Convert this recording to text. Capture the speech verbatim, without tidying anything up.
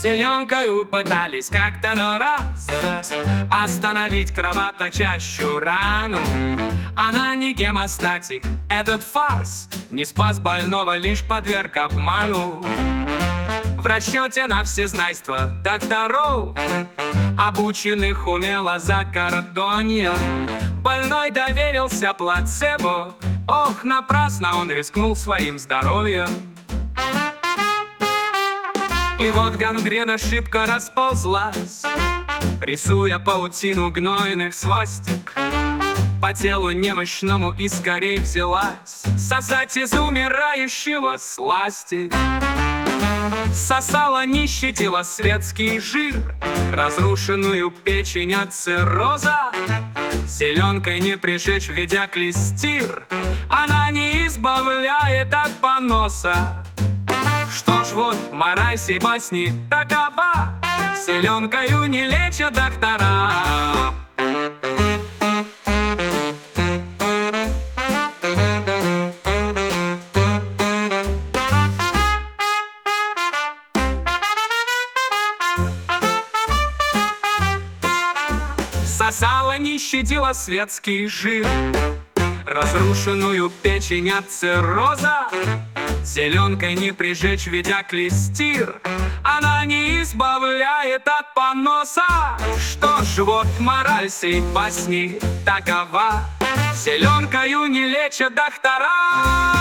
Селенкою пытались как-то но раз остановить кровоточащую рану. Она не гемостатик, этот фарс не спас больного, лишь подверг обману. В расчете на всезнайство докторов, обученных умело за кордонья, больной доверился плацебо. Ох, напрасно он рискнул своим здоровьем. И вот гангрена шибко расползлась, рисуя паутину гнойных свастик. По телу немощному и скорей взялась сосать из умирающего сласти. Сосала, не щадила светский жир, разрушенную печень от цирроза. Селенкой не прижечь, ведя клестир, она не избавляет от поноса. Что ж, вот мораль сей басни такова: селенкою не лечат доктора. Сосала, не щадила светский жир, разрушенную печень от цирроза. Селенкой не прижечь, ведя клестир, она не избавляет от поноса. Что ж, вот мораль сей басни такова: селенкою не лечат доктора.